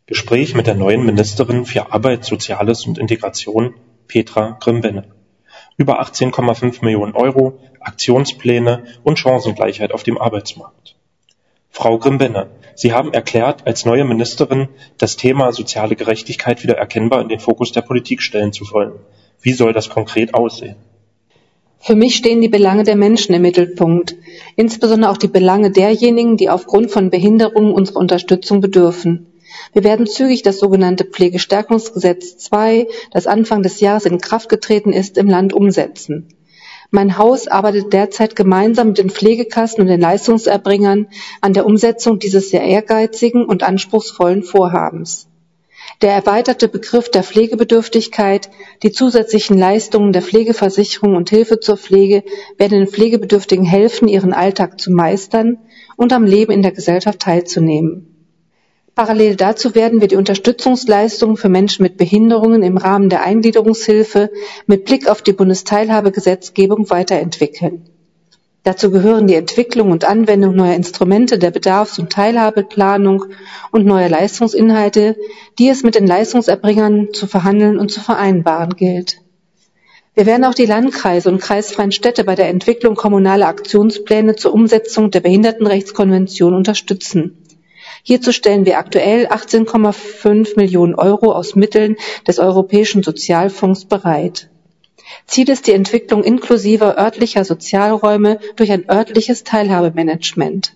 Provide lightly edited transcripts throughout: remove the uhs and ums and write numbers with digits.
Gespräch mit der neuen Ministerin für Arbeit, Soziales und Integration, Petra Grimbenne. Über 18,5 Millionen Euro, Aktionspläne und Chancengleichheit auf dem Arbeitsmarkt. Frau Grimbenne, Sie haben erklärt, als neue Ministerin das Thema soziale Gerechtigkeit wieder erkennbar in den Fokus der Politik stellen zu wollen. Wie soll das konkret aussehen? Für mich stehen die Belange der Menschen im Mittelpunkt, insbesondere auch die Belange derjenigen, die aufgrund von Behinderungen unserer Unterstützung bedürfen. Wir werden zügig das sogenannte Pflegestärkungsgesetz II, das Anfang des Jahres in Kraft getreten ist, im Land umsetzen. Mein Haus arbeitet derzeit gemeinsam mit den Pflegekassen und den Leistungserbringern an der Umsetzung dieses sehr ehrgeizigen und anspruchsvollen Vorhabens. Der erweiterte Begriff der Pflegebedürftigkeit, die zusätzlichen Leistungen der Pflegeversicherung und Hilfe zur Pflege werden den Pflegebedürftigen helfen, ihren Alltag zu meistern und am Leben in der Gesellschaft teilzunehmen. Parallel dazu werden wir die Unterstützungsleistungen für Menschen mit Behinderungen im Rahmen der Eingliederungshilfe mit Blick auf die Bundesteilhabegesetzgebung weiterentwickeln. Dazu gehören die Entwicklung und Anwendung neuer Instrumente der Bedarfs- und Teilhabeplanung und neuer Leistungsinhalte, die es mit den Leistungserbringern zu verhandeln und zu vereinbaren gilt. Wir werden auch die Landkreise und kreisfreien Städte bei der Entwicklung kommunaler Aktionspläne zur Umsetzung der Behindertenrechtskonvention unterstützen. Hierzu stellen wir aktuell 18,5 Millionen Euro aus Mitteln des Europäischen Sozialfonds bereit. Ziel ist die Entwicklung inklusiver örtlicher Sozialräume durch ein örtliches Teilhabemanagement.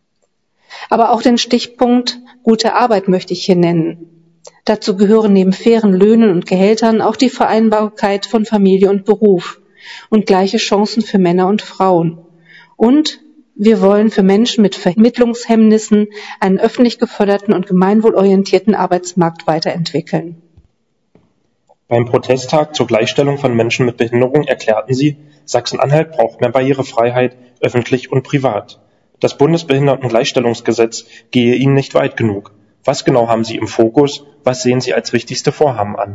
Aber auch den Stichpunkt gute Arbeit möchte ich hier nennen. Dazu gehören neben fairen Löhnen und Gehältern auch die Vereinbarkeit von Familie und Beruf und gleiche Chancen für Männer und Frauen. Und wir wollen für Menschen mit Vermittlungshemmnissen einen öffentlich geförderten und gemeinwohlorientierten Arbeitsmarkt weiterentwickeln. Beim Protesttag zur Gleichstellung von Menschen mit Behinderung erklärten Sie, Sachsen-Anhalt braucht mehr Barrierefreiheit, öffentlich und privat. Das Bundesbehindertengleichstellungsgesetz gehe Ihnen nicht weit genug. Was genau haben Sie im Fokus? Was sehen Sie als wichtigste Vorhaben an?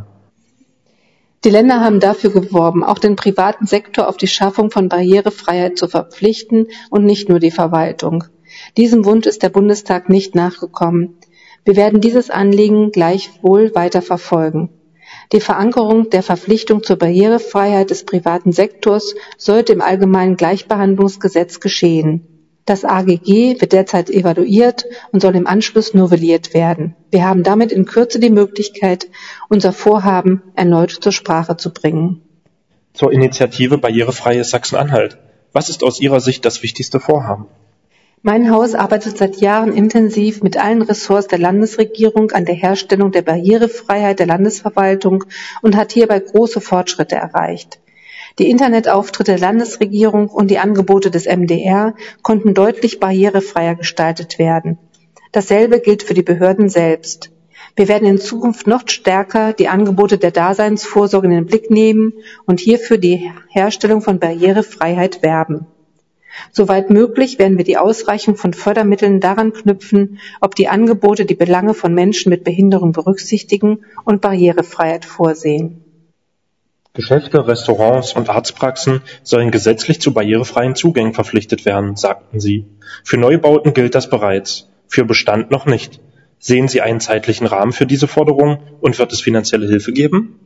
Die Länder haben dafür geworben, auch den privaten Sektor auf die Schaffung von Barrierefreiheit zu verpflichten und nicht nur die Verwaltung. Diesem Wunsch ist der Bundestag nicht nachgekommen. Wir werden dieses Anliegen gleichwohl weiter verfolgen. Die Verankerung der Verpflichtung zur Barrierefreiheit des privaten Sektors sollte im Allgemeinen Gleichbehandlungsgesetz geschehen. Das AGG wird derzeit evaluiert und soll im Anschluss novelliert werden. Wir haben damit in Kürze die Möglichkeit, unser Vorhaben erneut zur Sprache zu bringen. Zur Initiative Barrierefreies Sachsen-Anhalt. Was ist aus Ihrer Sicht das wichtigste Vorhaben? Mein Haus arbeitet seit Jahren intensiv mit allen Ressorts der Landesregierung an der Herstellung der Barrierefreiheit der Landesverwaltung und hat hierbei große Fortschritte erreicht. Die Internetauftritte der Landesregierung und die Angebote des MDR konnten deutlich barrierefreier gestaltet werden. Dasselbe gilt für die Behörden selbst. Wir werden in Zukunft noch stärker die Angebote der Daseinsvorsorge in den Blick nehmen und hierfür die Herstellung von Barrierefreiheit werben. Soweit möglich werden wir die Ausreichung von Fördermitteln daran knüpfen, ob die Angebote die Belange von Menschen mit Behinderung berücksichtigen und Barrierefreiheit vorsehen. Geschäfte, Restaurants und Arztpraxen sollen gesetzlich zu barrierefreien Zugängen verpflichtet werden, sagten Sie. Für Neubauten gilt das bereits, für Bestand noch nicht. Sehen Sie einen zeitlichen Rahmen für diese Forderung und wird es finanzielle Hilfe geben?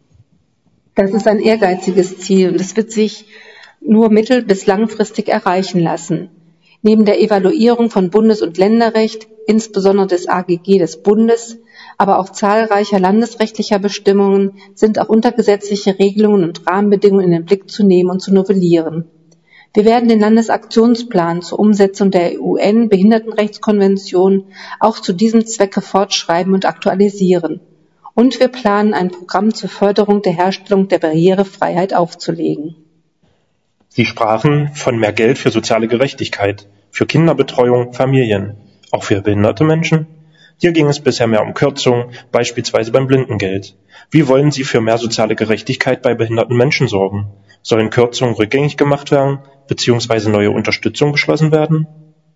Das ist ein ehrgeiziges Ziel und es wird sich nur mittel- bis langfristig erreichen lassen. Neben der Evaluierung von Bundes- und Länderrecht, insbesondere des AGG des Bundes, aber auch zahlreicher landesrechtlicher Bestimmungen sind auch untergesetzliche Regelungen und Rahmenbedingungen in den Blick zu nehmen und zu novellieren. Wir werden den Landesaktionsplan zur Umsetzung der UN-Behindertenrechtskonvention auch zu diesem Zwecke fortschreiben und aktualisieren. Und wir planen, ein Programm zur Förderung der Herstellung der Barrierefreiheit aufzulegen. Sie sprachen von mehr Geld für soziale Gerechtigkeit, für Kinderbetreuung, Familien, auch für behinderte Menschen. Hier ging es bisher mehr um Kürzungen, beispielsweise beim Blindengeld. Wie wollen Sie für mehr soziale Gerechtigkeit bei behinderten Menschen sorgen? Sollen Kürzungen rückgängig gemacht werden, beziehungsweise neue Unterstützung beschlossen werden?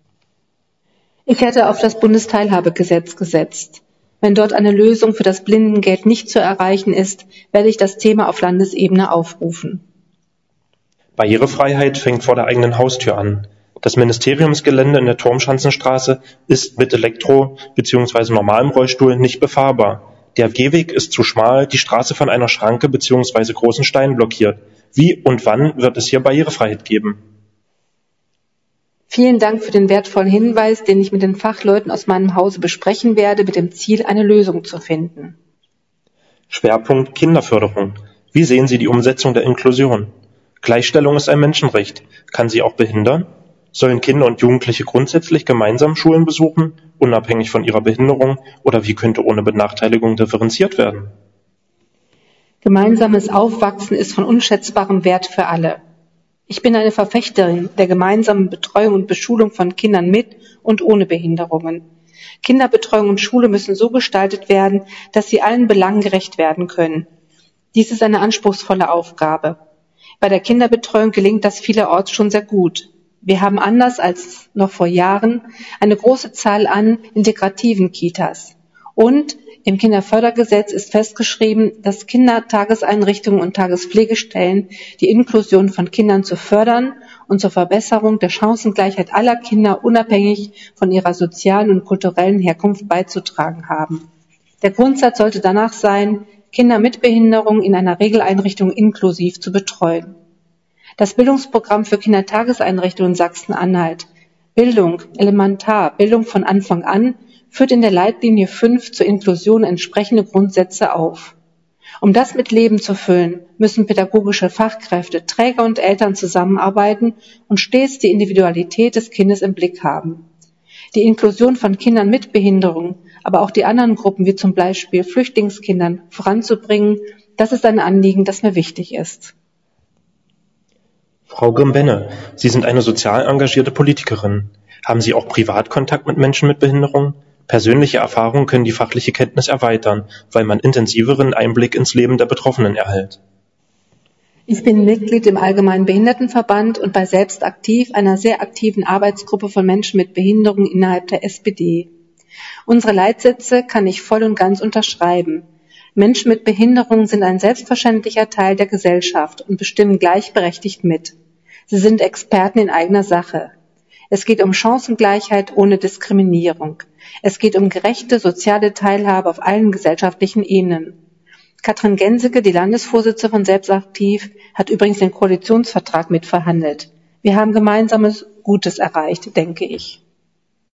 Ich hätte auf das Bundesteilhabegesetz gesetzt. Wenn dort eine Lösung für das Blindengeld nicht zu erreichen ist, werde ich das Thema auf Landesebene aufrufen. Barrierefreiheit fängt vor der eigenen Haustür an. Das Ministeriumsgelände in der Turmschanzenstraße ist mit Elektro- bzw. normalem Rollstuhl nicht befahrbar. Der Gehweg ist zu schmal, die Straße von einer Schranke bzw. großen Steinen blockiert. Wie und wann wird es hier Barrierefreiheit geben? Vielen Dank für den wertvollen Hinweis, den ich mit den Fachleuten aus meinem Hause besprechen werde, mit dem Ziel, eine Lösung zu finden. Schwerpunkt Kinderförderung. Wie sehen Sie die Umsetzung der Inklusion? Gleichstellung ist ein Menschenrecht. Kann sie auch behindern? Sollen Kinder und Jugendliche grundsätzlich gemeinsam Schulen besuchen, unabhängig von ihrer Behinderung, oder wie könnte ohne Benachteiligung differenziert werden? Gemeinsames Aufwachsen ist von unschätzbarem Wert für alle. Ich bin eine Verfechterin der gemeinsamen Betreuung und Beschulung von Kindern mit und ohne Behinderungen. Kinderbetreuung und Schule müssen so gestaltet werden, dass sie allen Belangen gerecht werden können. Dies ist eine anspruchsvolle Aufgabe. Bei der Kinderbetreuung gelingt das vielerorts schon sehr gut. Wir haben anders als noch vor Jahren eine große Zahl an integrativen Kitas. Und im Kinderfördergesetz ist festgeschrieben, dass Kindertageseinrichtungen und Tagespflegestellen die Inklusion von Kindern zu fördern und zur Verbesserung der Chancengleichheit aller Kinder unabhängig von ihrer sozialen und kulturellen Herkunft beizutragen haben. Der Grundsatz sollte danach sein, Kinder mit Behinderung in einer Regeleinrichtung inklusiv zu betreuen. Das Bildungsprogramm für Kindertageseinrichtungen Sachsen-Anhalt, Bildung, elementar, Bildung von Anfang an, führt in der Leitlinie 5 zur Inklusion entsprechende Grundsätze auf. Um das mit Leben zu füllen, müssen pädagogische Fachkräfte, Träger und Eltern zusammenarbeiten und stets die Individualität des Kindes im Blick haben. Die Inklusion von Kindern mit Behinderung, aber auch die anderen Gruppen, wie zum Beispiel Flüchtlingskindern, voranzubringen, das ist ein Anliegen, das mir wichtig ist. Frau Grimm-Benne, Sie sind eine sozial engagierte Politikerin. Haben Sie auch Privatkontakt mit Menschen mit Behinderung? Persönliche Erfahrungen können die fachliche Kenntnis erweitern, weil man intensiveren Einblick ins Leben der Betroffenen erhält. Ich bin Mitglied im Allgemeinen Behindertenverband und bei Selbst aktiv, einer sehr aktiven Arbeitsgruppe von Menschen mit Behinderung innerhalb der SPD. Unsere Leitsätze kann ich voll und ganz unterschreiben. Menschen mit Behinderung sind ein selbstverständlicher Teil der Gesellschaft und bestimmen gleichberechtigt mit. Sie sind Experten in eigener Sache. Es geht um Chancengleichheit ohne Diskriminierung. Es geht um gerechte soziale Teilhabe auf allen gesellschaftlichen Ebenen. Katrin Genseke, die Landesvorsitzende von Selbstaktiv, hat übrigens den Koalitionsvertrag mitverhandelt. Wir haben gemeinsames Gutes erreicht, denke ich.